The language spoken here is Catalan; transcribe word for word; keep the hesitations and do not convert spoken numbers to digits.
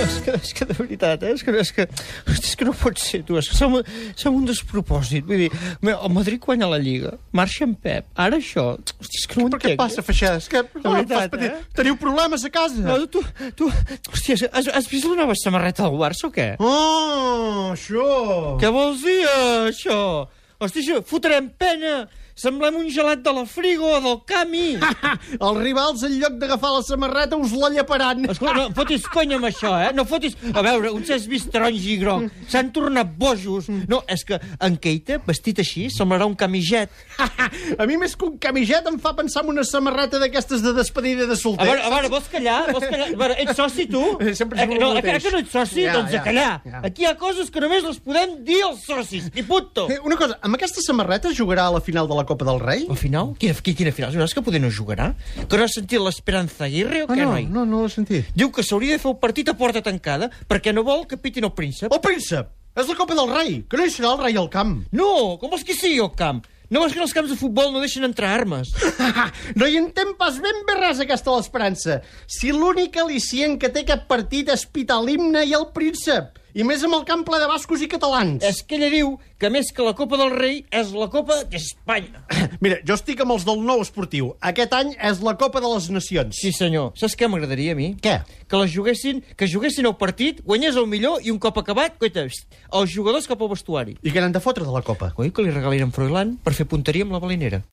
és, que, és que de veritat, eh? És que, és que, hosti, és que no pot ser, tu. És que som, som un despropòsit. Vull dir, el Madrid guanya la Lliga, marxa en Pep. Ara això... Hosti, és que no ho Però entenc. què passa, Feixà? És que... De veritat, eh? Teniu problemes a casa? No, tu, tu... Hòstia, has, has vist la nova samarreta del Barça o què? Oh, això... Què vols dir, això? Hòstia, això, fotrem pena! Semblem un gelat de la Frigo o del Cami. Els rivals, en lloc d'agafar la samarreta, us la lleparan. Escolta, no fotis conya amb això, eh? No fotis... A veure, uns has vist taronja i groc. S'han tornat bojos. No, és que en Keita, vestit així, semblarà un camiset. A mi més que un camiset em fa pensar en una samarreta d'aquestes de despedida de A solter. veure, a veure, vols callar? Vols callar? A veure, ets soci, tu? Sempre Eh, som el no, mateix. eh, que no ets soci? Ja, Doncs ja, a callar. ja. Aquí hi ha coses que només les podem dir els socis. I punto. Eh, Una cosa, amb aquesta samarreta jugarà a la final de la Copa del Rei? Al final? Quina, quina final? És que poder no jugarà? Que no has sentit l'Esperanza Aguirre o Ah, què, no, noi? no, no l'he sentit. Diu que s'hauria de fer el partit a porta tancada perquè no vol que pitin el príncep. El príncep! És la Copa del Rei, que no hi serà el rei al camp. No, com vols que sigui el camp? No veus que en els camps de futbol no deixen entrar armes? No hi entén pas ben bé res, aquesta l'Esperança. Si l'únic al·licient que té aquest partit és pitar l'himne i el príncep, i més amb el camp ple de bascos i catalans. És que ella diu que més que la Copa del Rei és la Copa d'Espanya. Mira, jo estic amb els del nou esportiu. Aquest any és la Copa de les Nacions. Sí, senyor. Saps què m'agradaria a mi? Què? Que les juguessin, que juguessin el partit, guanyés el millor i un cop acabat, coita, els jugadors cap al vestuari. I què n'han de fotre de la Copa? Oi, que li regalin en Froilán per fer punteria amb la balinera.